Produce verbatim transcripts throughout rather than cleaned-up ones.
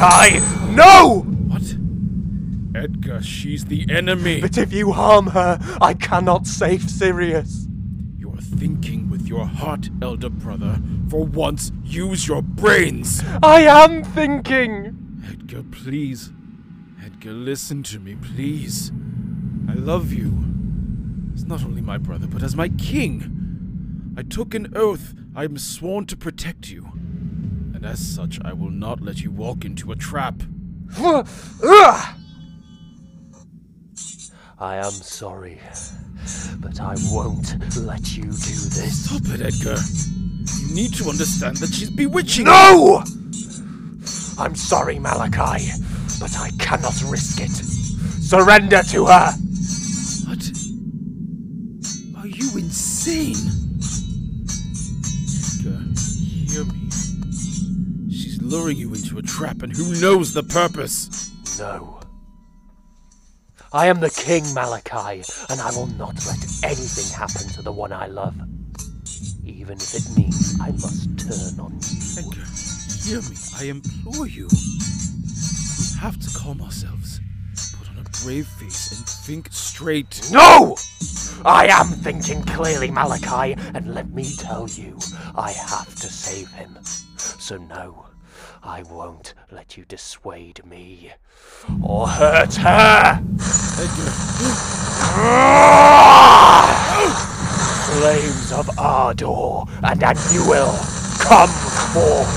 Malachi! No! What? Edgar, she's the enemy. But if you harm her, I cannot save Sirius. You're thinking with your heart, elder brother. For once, use your brains. I am thinking. Edgar, please. Edgar, listen to me, please. I love you. As not only my brother, but as my king. I took an oath. I am sworn to protect you. And as such, I will not let you walk into a trap. I am sorry, but I won't let you do this. Stop it, Edgar. You need to understand that she's bewitching you. No! I'm sorry, Malachi, but I cannot risk it. Surrender to her! What? Are you insane? Edgar, hear me. She's luring you into a trap, and who knows the purpose? No. I am the king, Malachi, and I will not let anything happen to the one I love. Even if it means I must turn on you. Edgar, hear me. I implore you. We have to calm ourselves. Put on a brave face and think straight. No! I am thinking clearly, Malachi, and let me tell you, I have to save him. So no, I won't let you dissuade me or hurt her! Flames of Ardor and Annuil, come forth!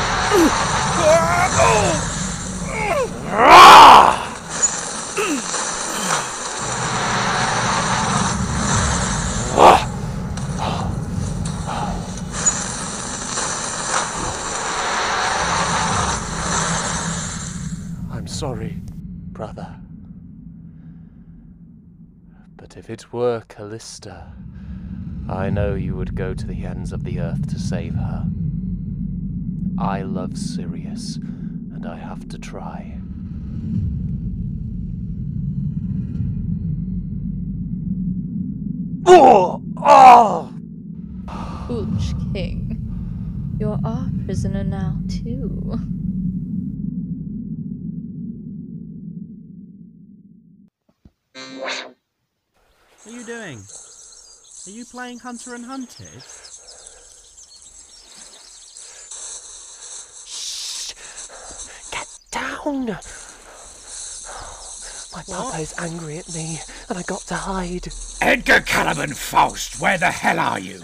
I'm sorry, brother. But if it were Callista, I know you would go to the ends of the earth to save her. I love Sirius, and I have to try. Oh! Oh! Foolish king. You're our prisoner now, too. What are you doing? Are you playing Hunter and Hunted? Shh! Get down! My papa is angry at me, and I got to hide. Edgar Caliban Faust, where the hell are you?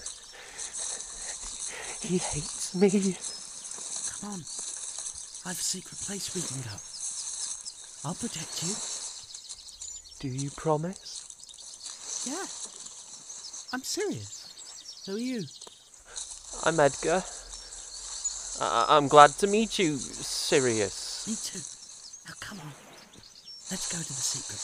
He hates me. Come on. I have a secret place we can go. I'll protect you. Do you promise? Yeah. I'm serious. Who are you? I'm Edgar. I- I'm glad to meet you, Sirius. Me too. Now come on. Let's go to the secret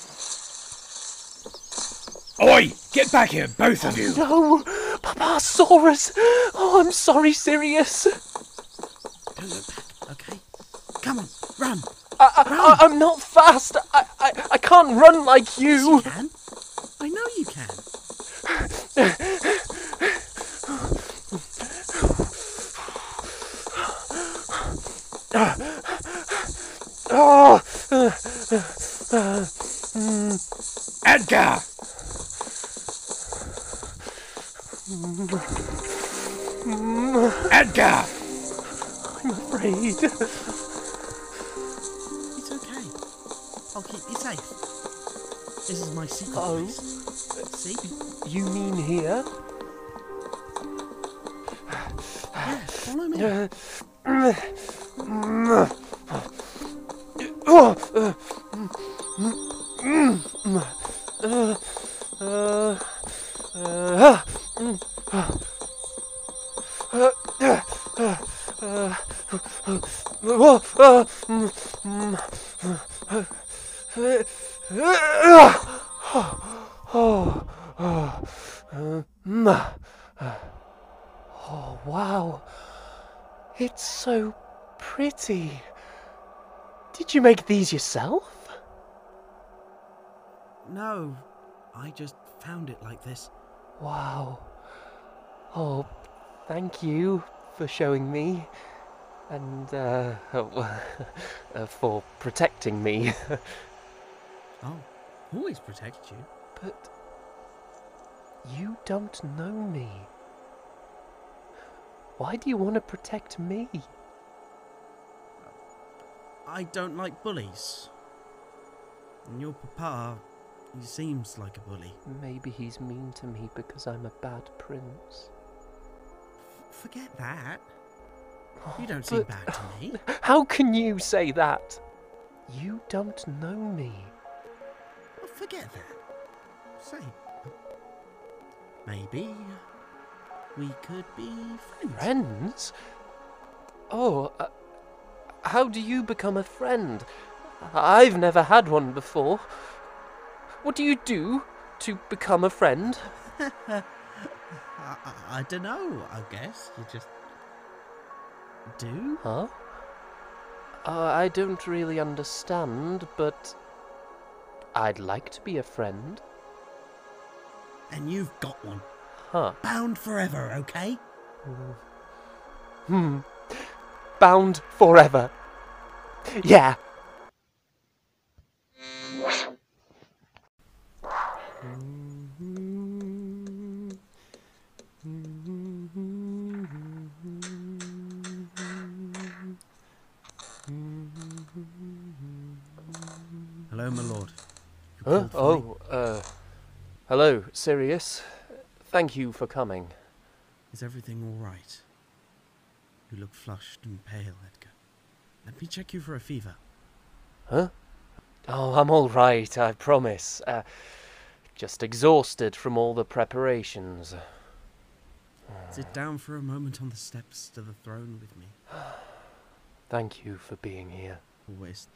place. Oi! Get back here, both of you! No! Papa saw us! Oh, I'm sorry, Sirius. Don't look back, okay? Come on, run! I, I, I, I'm not fast. I, I, I can't run like you. Yes, you can. I know you can. Oh. Edgar! Edgar! I'm afraid. It's okay. I'll keep you safe. This is my secret Oh. place. See? You mean here? Yeah, follow me. Uh, oh, uh, uh, uh, uh, oh, wow. It's so pretty. Did you make these yourself? No, I just found it like this. Wow. Oh, thank you for showing me. And, uh, uh, for protecting me. I'll always protect you. But you don't know me. Why do you want to protect me? I don't like bullies. And your papa, he seems like a bully. Maybe he's mean to me because I'm a bad prince. F- forget that. You don't seem But bad to me. how can you say that? You don't know me. Well, forget that. Say, maybe we could be friends. Friends? Oh, uh, how do you become a friend? I've never had one before. What do you do to become a friend? I, I, I don't know, I guess. You just do? Huh? Uh, I don't really understand, but I'd like to be a friend. And you've got one. Huh. Bound forever, okay? Hmm. Bound forever. Yeah. Hello, my lord. You Huh? called for me? Oh, uh, hello, Sirius. Thank you for coming. Is everything all right? You look flushed and pale, Edgar. Let me check you for a fever. Huh? Oh, I'm all right, I promise. Uh, just exhausted from all the preparations. Sit down for a moment on the steps to the throne with me. Thank you for being here. Always.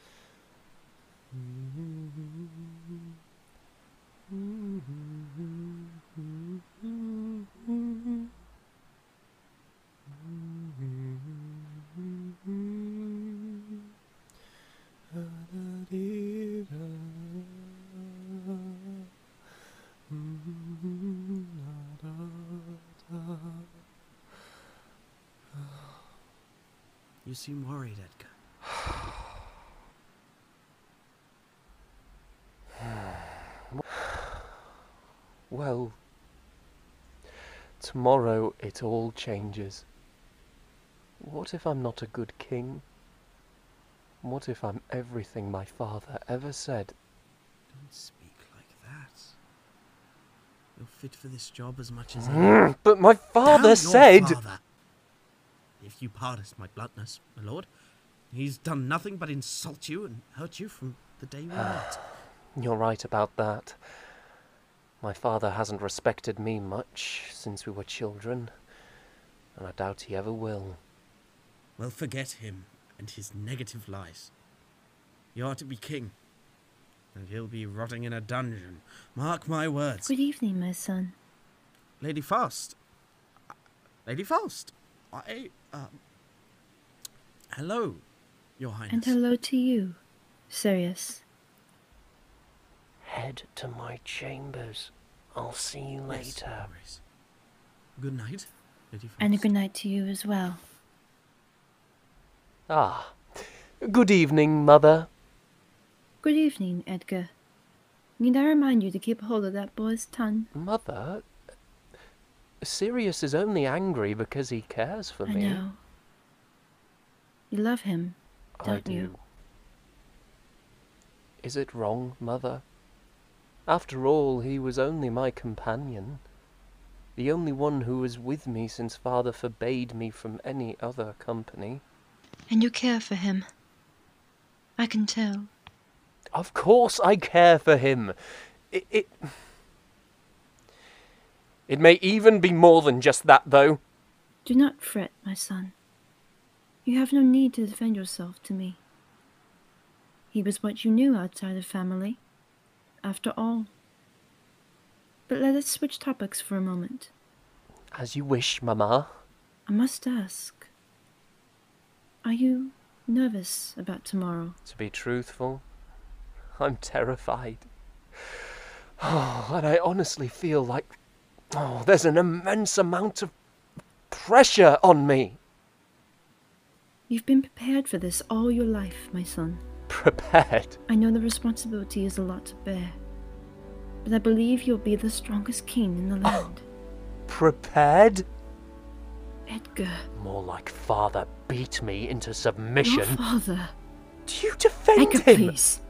You seem worried, Edgar. Well, tomorrow it all changes. What if I'm not a good king? What if I'm everything my father ever said? Don't speak like that. You're fit for this job as much as anyone. Mm, but my Damn father your said... father. If you pardon my bluntness, my lord, he's done nothing but insult you and hurt you from the day we met. You're right about that. My father hasn't respected me much since we were children, and I doubt he ever will. Well, forget him and his negative lies. You are to be king, and he'll be rotting in a dungeon. Mark my words. Good evening, my son. Lady Faust. Lady Faust. I, um... Hello, Your Highness. And hello to you, Sirius. Head to my chambers. I'll see you Yes, later. no worries. Good night, Lady Faust. And a good night to you as well. Ah, good evening, Mother. Good evening, Edgar. Need I remind you to keep hold of that boy's tongue? Mother? Sirius is only angry because he cares for I me. know. You love him, I don't do. you? Is it wrong, Mother? After all, he was only my companion. The only one who was with me since Father forbade me from any other company. And you care for him. I can tell. Of course I care for him. It, it... It may even be more than just that, though. Do not fret, my son. You have no need to defend yourself to me. He was what you knew outside of family, after all. But let us switch topics for a moment. As you wish, Mamma. I must ask, are you nervous about tomorrow? To be truthful, I'm terrified. Oh, and I honestly feel like oh, there's an immense amount of pressure on me. You've been prepared for this all your life, my son. Prepared? I know the responsibility is a lot to bear, but I believe you'll be the strongest king in the land. Prepared? Edgar. More like father beat me into submission. Your father. Do you defend Edgar, him? please.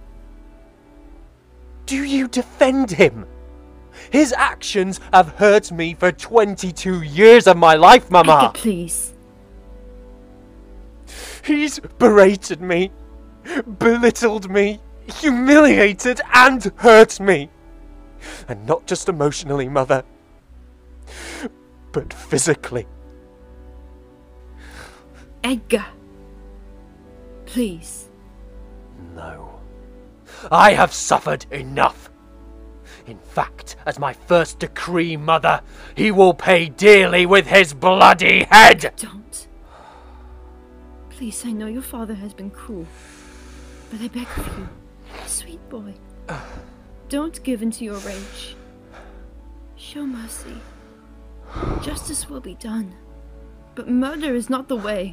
Do you defend him? His actions have hurt me for twenty-two years of my life, Mama. Edgar, please. He's berated me, belittled me, humiliated and hurt me. And not just emotionally, Mother, but physically. Edgar. Please. No. I have suffered enough. In fact, as my first decree, Mother, he will pay dearly with his bloody head! Don't. Please, I know your father has been cruel, but I beg of you, sweet boy, don't give in to your rage. Show mercy. Justice will be done, but murder is not the way.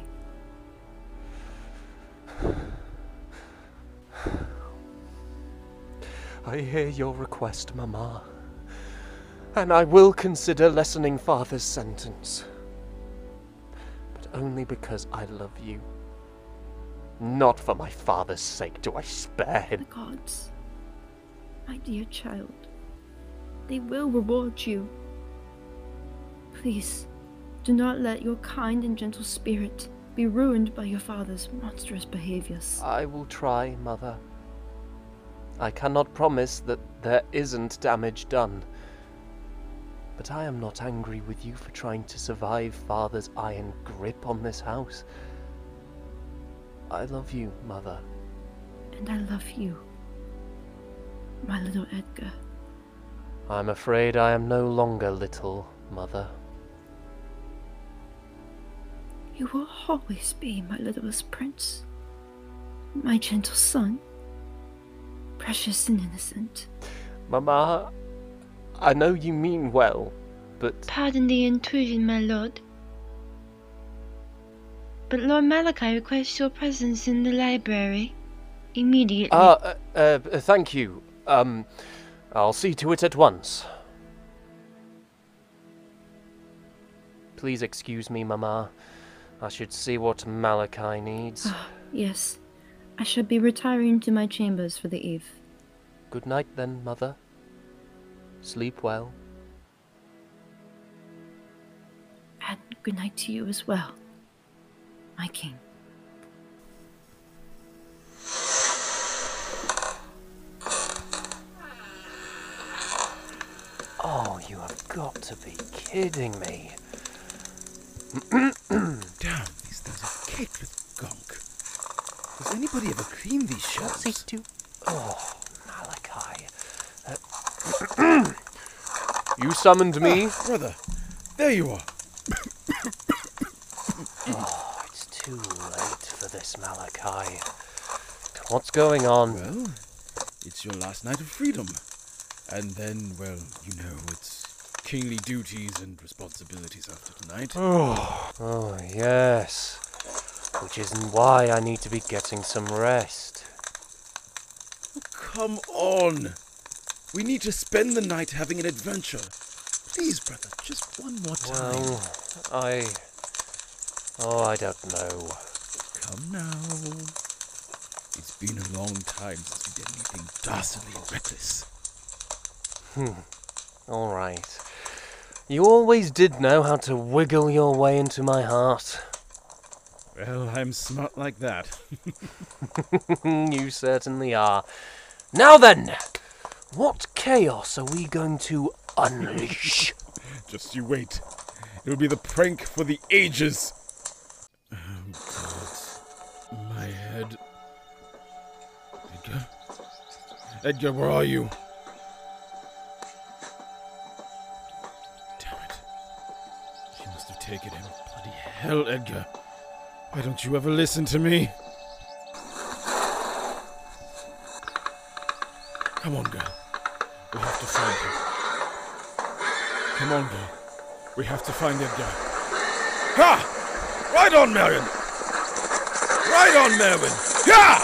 I hear your request, Mama, and I will consider lessening Father's sentence. But only because I love you. Not for my father's sake do I spare him. The gods, my dear child, they will reward you. Please, do not let your kind and gentle spirit be ruined by your father's monstrous behaviors. I will try, Mother. I cannot promise that there isn't damage done. But I am not angry with you for trying to survive Father's iron grip on this house. I love you, Mother. And I love you, my little Edgar. I'm afraid I am no longer little, Mother. You will always be my littlest prince, my gentle son, precious and innocent. Mama, I know you mean well, but... Pardon the intrusion, my lord. But Lord Malachi requests your presence in the library. Immediately. Ah, uh, uh, uh, thank you. Um, I'll see to it at once. Please excuse me, Mama. I should see what Malachi needs. Ah, yes. I shall be retiring to my chambers for the eve. Good night then, Mother. Sleep well. And good night to you as well, my king. Oh, you have got to be kidding me. Damn, these things are caked with gunk. Does anybody ever clean these shelves? What's he do? Oh, Malachi. Uh, you summoned me? Ah, brother, there you are. Oh, it's too late for this, Malachi. What's going on? Well, it's your last night of freedom. And then, well, you know, it's kingly duties and responsibilities after tonight. Oh, oh, yes. Which isn't why I need to be getting some rest. Oh, come on. We need to spend the night having an adventure. Please, brother, just one more time. Well, I... Oh, I don't know. Come now. It's been a long time since we did anything dastardly and reckless. Hmm. All right. You always did know how to wiggle your way into my heart. Well, I'm smart like that. You certainly are. Now then, what chaos are we going to unleash? Just you wait. It'll be the prank for the ages. Oh, God. My head. Edgar? Edgar, where are you? Damn it. She must have taken him. Bloody hell, Edgar. Why don't you ever listen to me? Come on, girl. We have to find him. Come on, girl. We have to find Edgar. Ha! Right on, Marion! Right on, Merwin! Yeah!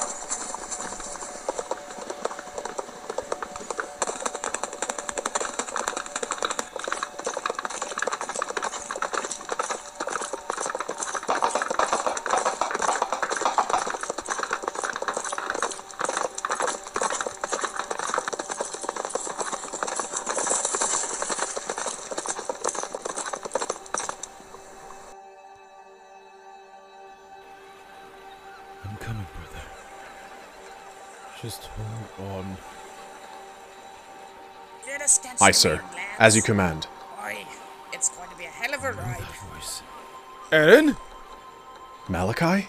I'm coming, brother. Just hold on. Aye, sir. As you command. Oi, it's going to be a hell of a ride. That voice. Eren? Malachi?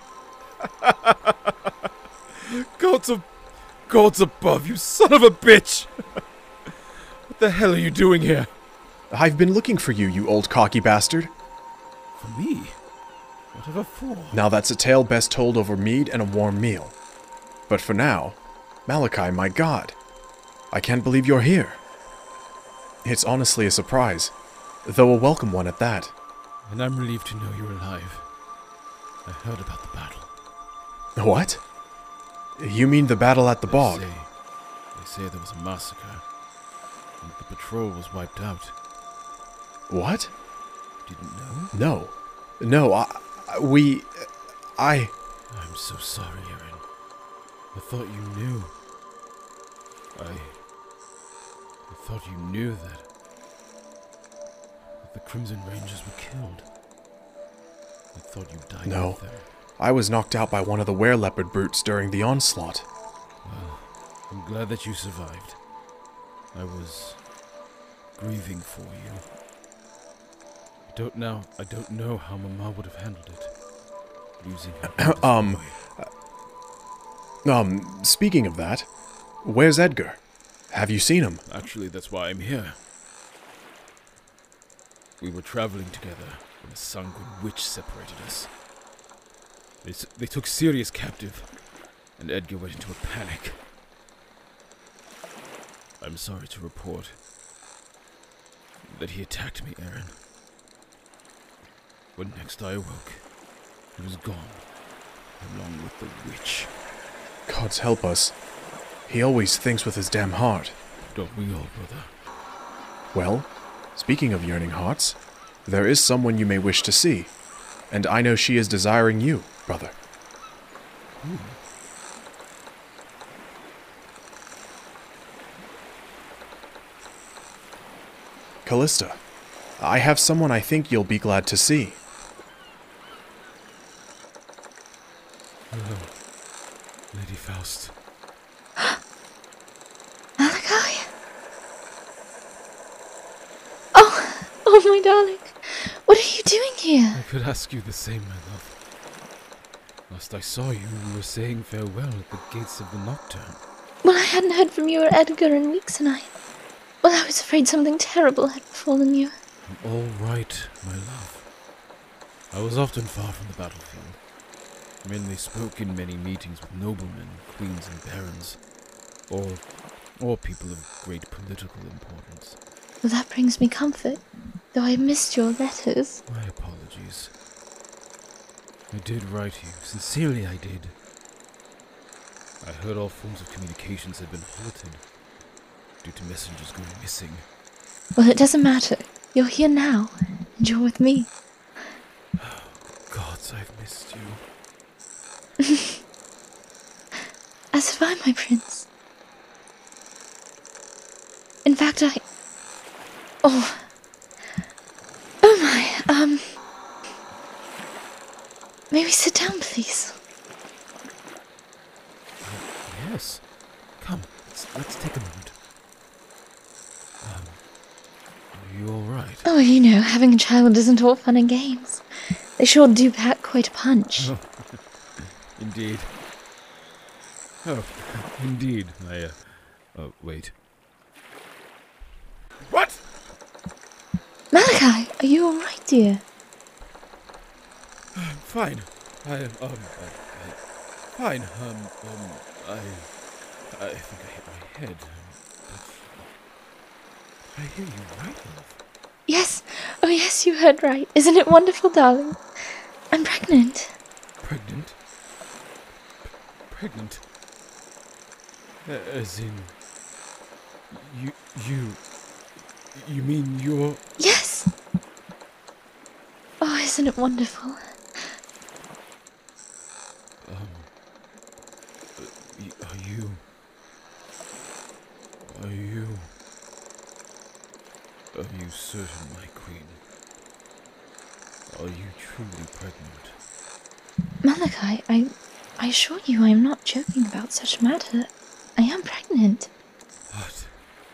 Gods ab- Gods above, you son of a bitch! What the hell are you doing here? I've been looking for you, you old cocky bastard. For me? Whatever for? Now that's a tale best told over mead and a warm meal. But for now, Malachi, my god, I can't believe you're here. It's honestly a surprise, though a welcome one at that. And I'm relieved to know you're alive. I heard about the battle. What? You mean the battle at the bog? They say, they say there was a massacre, and the patrol was wiped out. What? Didn't know? No. No, I... We... I... I'm so sorry, Eren. I thought you knew. I... I thought you knew that... that the Crimson Rangers were killed. I thought you died No. with them. I was knocked out by one of the were-leopard brutes during the onslaught. Well, I'm glad that you survived. I was... grieving for you. I don't know, I don't know how Mama would have handled it. Losing her eldest Um, boy. Um, speaking of that, where's Edgar? Have you seen him? Actually, that's why I'm here. We were traveling together when a sanguine witch separated us. They, s- they took Sirius captive, and Edgar went into a panic. I'm sorry to report that he attacked me, Eren. When next I awoke, he was gone, along with the witch. Gods help us. He always thinks with his damn heart. Don't we all, brother? Well, speaking of yearning hearts, there is someone you may wish to see, and I know she is desiring you, brother. Ooh. Callista, I have someone I think you'll be glad to see. Hello, Lady Faust. Malachi? Oh, oh my darling. What are you doing here? I could ask you the same, my love. Last I saw you, you were saying farewell at the gates of the Nocturne. Well, I hadn't heard from you or Edgar in weeks, and I... Well, I was afraid something terrible had befallen you. I'm all right, my love. I was often far from the battlefield. Mainly spoke in many meetings with noblemen, queens and barons, or, or people of great political importance. Well, that brings me comfort, though I missed your letters. My apologies. I did write you. Sincerely, I did. I heard all forms of communications had been halted due to messengers going missing. Well, it doesn't matter. You're here now, and you're with me. Gods, I've missed you. As have I, my prince. In fact, I... Oh. Oh my, um... May we sit down, please? Yes. Come, let's, let's take a moment. Um, are you alright? Oh, you know, having a child isn't all fun and games. They sure do pack quite a punch. Oh, indeed. Oh, indeed. I, uh... Oh, wait. What? Malachi, are you alright, dear? I'm fine. I am, um, I, I, fine. Um, um, I, I think I hit my head. Um, but I hear you right, love. Yes. Oh, yes, you heard right. Isn't it wonderful, darling? I'm pregnant. Pregnant? Pregnant? As in... You... You... You mean you're... Yes! Oh, isn't it wonderful? Um... Are you... Are you... Are you certain, my queen? Are you truly pregnant? Malachi, I... I assure you I am not joking about such a matter. I am pregnant. What?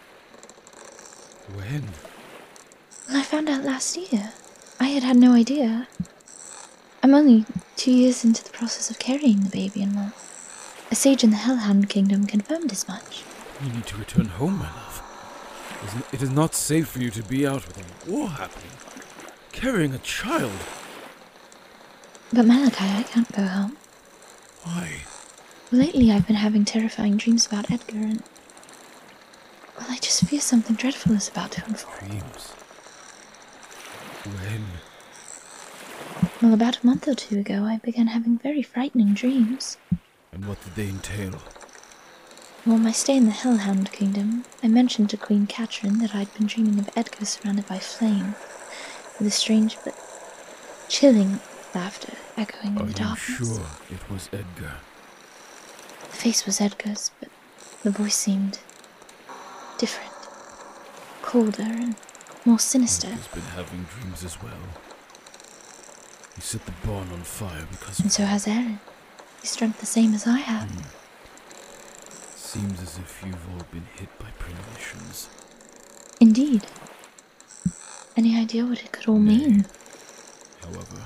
When? Well, I found out last year. I had had no idea. I'm only two years into the process of carrying the baby, and well, a sage in the Hellhound Kingdom confirmed as much. You need to return home, my love. Isn't- It is not safe for you to be out with a war happening, carrying a child. But Malachi, I can't go home. Why? Lately I've been having terrifying dreams about Edgar, and... well, I just fear something dreadful is about to unfold. Dreams? When? Well, about a month or two ago, I began having very frightening dreams. And what did they entail? While my stay in the Hellhound Kingdom, I mentioned to Queen Catherine that I'd been dreaming of Edgar surrounded by flame, with a strange but chilling laughter echoing in Are the you darkness. sure it was Edgar? The face was Edgar's, but the voice seemed different, colder and more sinister. Edgar's been having dreams as well. He set the barn on fire because And of so has Aaron. He's drunk the same as I have. Hmm. Seems as if you've all been hit by premonitions. Indeed. Any idea what it could all Nay. mean? However,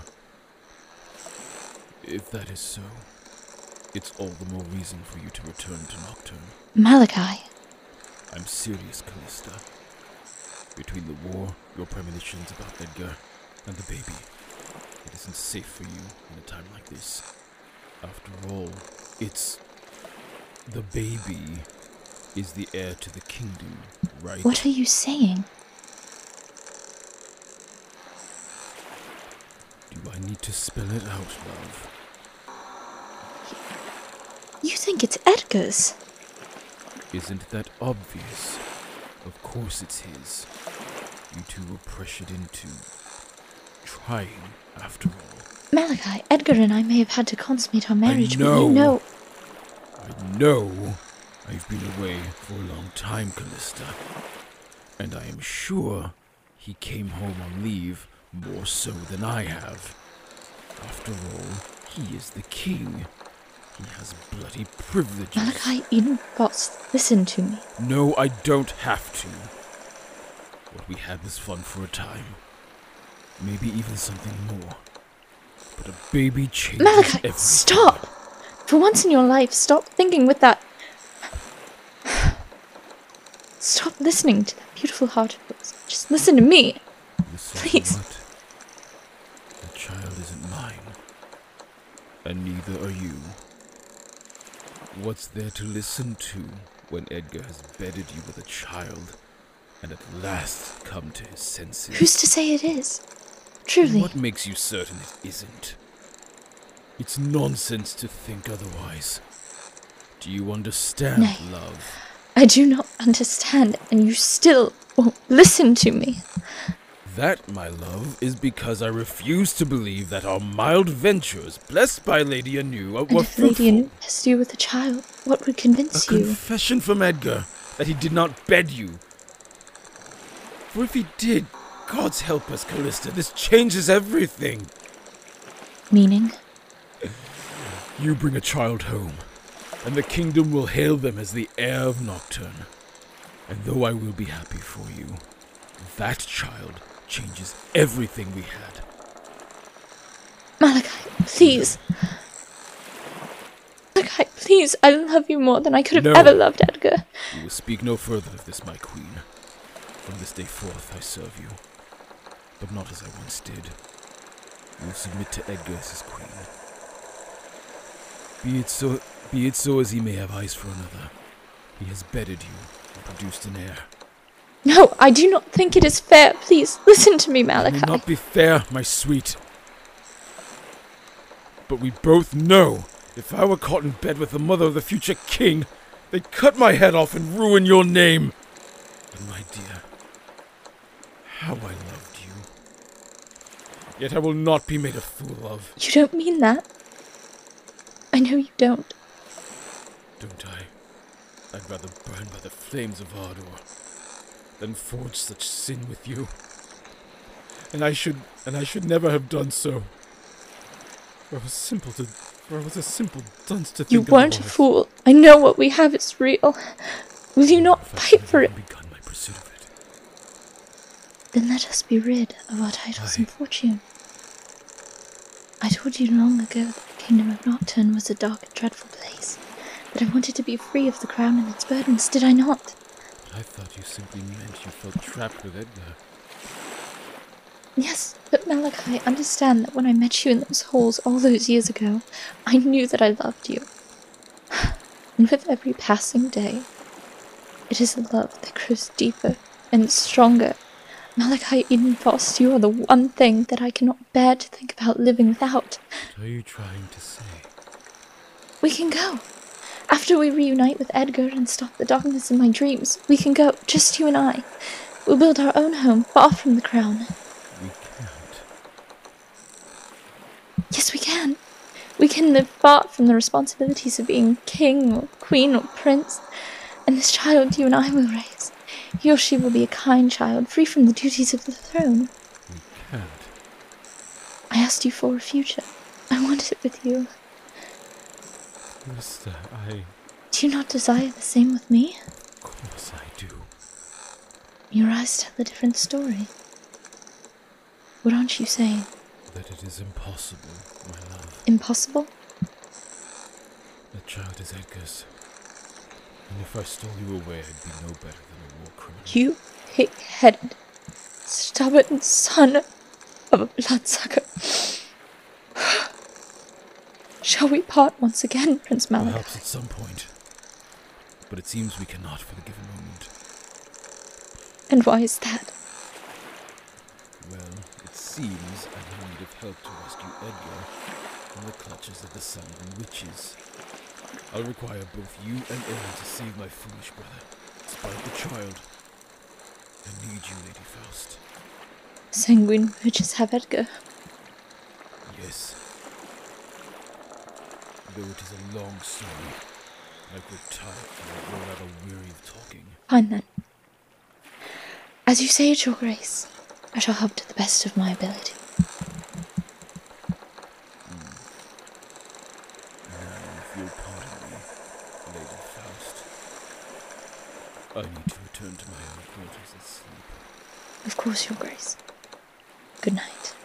if that is so, it's all the more reason for you to return to Nocturne. Malachi. I'm serious, Callista. Between the war, your premonitions about Edgar, and the baby, it isn't safe for you in a time like this. After all, it's... the baby is the heir to the kingdom, right? What are you saying? Do I need to spell it out, love? You think it's Edgar's? Isn't that obvious? Of course it's his. You two were pressured into... trying, after all. Malachi, Edgar and I may have had to consummate our marriage, but know. you know... I know I've been away for a long time, Callista. And I am sure he came home on leave more so than I have. After all, he is the king. He has bloody privileges. Malachi, you boss, listen to me. No, I don't have to. What we had was fun for a time. Maybe even something more. But a baby changes Malachi, everything. stop! For once in your life, stop thinking with that... Stop listening to that beautiful heart of yours. Just listen to me. Listen Please. to what? The child isn't mine. And neither are you. What's there to listen to when Edgar has bedded you with a child and at last come to his senses? Who's to say it is? Truly. What makes you certain it isn't? It's nonsense to think otherwise. Do you understand, Nay. love? I do not understand, and you still won't listen to me. That, my love, is because I refuse to believe that our mild ventures, blessed by Lady Anu, And were if Lady fruitful. Anu blessed you with a child, what would convince A you? confession from Edgar that he did not bed you. For if he did, God's help us, Callista, this changes everything. Meaning? You bring a child home, and the kingdom will hail them as the heir of Nocturne. And though I will be happy for you, that child changes everything we had. Malachi, please. Malachi, please, I love you more than I could have No. ever loved Edgar. We will speak no further of this, my queen. From this day forth I serve you, but not as I once did. You will submit to Edgar as his queen. Be it so, be it so as he may have eyes for another. He has bedded you and produced an heir. No, I do not think it is fair. Please, listen to me, It Malachi. will not be fair, my sweet. But we both know If I were caught in bed with the mother of the future king, they'd cut my head off and ruin your name. But my dear, how I loved you. Yet I will not be made a fool of. You don't mean that. I know you don't. Don't I? I'd rather burn by the flames of Ardor than forge such sin with you. And I should, and I should never have done so. For I was simple to, for I was a simple dunce to think You weren't a otherwise. fool. I know what we have is real. Will you not fight for it? Begun my pursuit of it. Then let us be rid of our titles Aye. and fortune. I told you long ago that the kingdom of Nocturne was a dark and dreadful place, that I wanted to be free of the crown and its burdens, did I not? But I thought you simply meant you felt trapped with Edgar. Yes, but Malachi, understand that when I met you in those halls all those years ago, I knew that I loved you. And with every passing day, it is a love that grows deeper and stronger. Malachi Eden Frost, you are the one thing that I cannot bear to think about living without. What are you trying to say? We can go. After we reunite with Edgar and stop the darkness in my dreams, we can go, just you and I. We'll build our own home, far from the crown. We can't. Yes, we can. We can live far from the responsibilities of being king or queen or prince. And this child you and I will raise, he or she will be a kind child, free from the duties of the throne. We can't. I asked you for a future. I want it with you. Mister, I... Do you not desire the same with me? Of course I do. Your eyes tell a different story. What aren't you saying? That it is impossible, my love. Impossible? That child is Edgar's. And if I stole you away, I'd be no better than a war criminal. You pig-headed, stubborn son of a bloodsucker. Shall we part once again, Prince Malachi? Perhaps at some point. But it seems we cannot for the given moment. And why is that? Well, it seems I will need of help to rescue Edgar from the clutches of the Sanguine Witches. I'll require both you and Ellen to save my foolish brother, despite the child. I need you, Lady Faust. Sanguine witches have Edgar. Yes. Though it is a long story, I grow tired and grow rather weary of talking. Fine then. As you say it, Your Grace, I shall help to the best of my ability. Mm. Now, if you'll pardon me, Lady Faust, I need to return to my own quarters and sleep. Of course, Your Grace. Good night.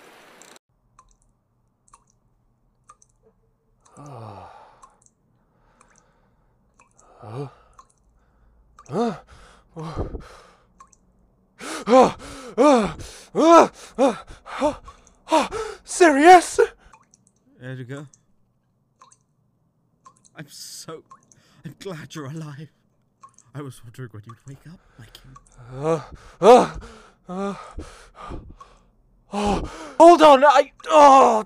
Sirius? Edgar? I'm so... I'm glad you're alive. I was wondering when you'd wake up, my king. Uh, uh, uh, oh, hold on, I... Oh,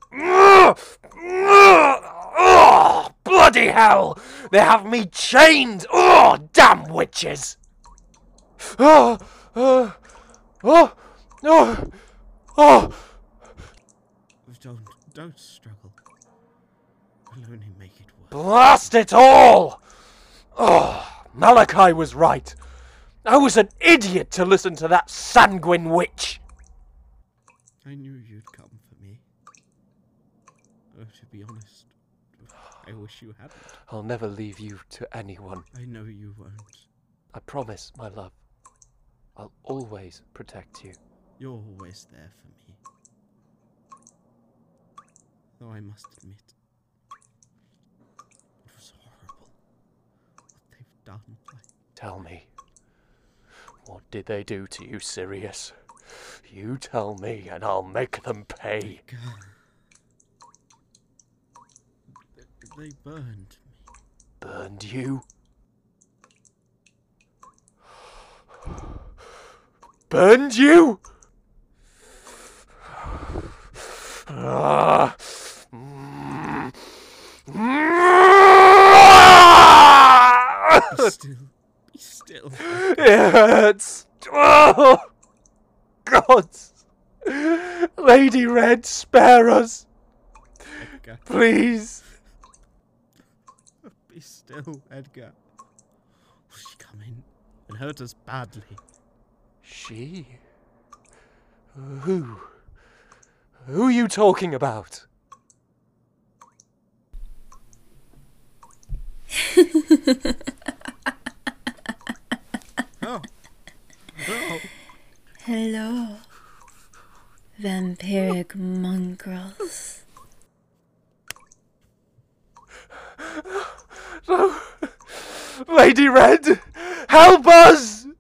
oh, bloody hell! They have me chained! Oh, damn witches! Oh, oh, oh, oh, oh. Don't, don't struggle. It'll only make it worse. Blast it all! Oh, Malachi was right. I was an idiot to listen to that sanguine witch. I knew you'd come for me. Oh, to be honest, I wish you hadn't. I'll never leave you to anyone. I know you won't. I promise, my love. I'll always protect you. You're always there for me. Though I must admit, it was horrible what they've done. I... Tell me, what did they do to you, Sirius? You tell me and I'll make them pay. They burned me. Burned you? Burned you? Ah. Mm. Mm. still. Be still. It hurts. Oh, God. Lady Red, spare us. Edgar. Please. Be still, Edgar. Will she come in and hurt us badly? She? Who? Who are you talking about? Oh. Oh. Hello, vampiric mongrels. No. Lady Red, help us!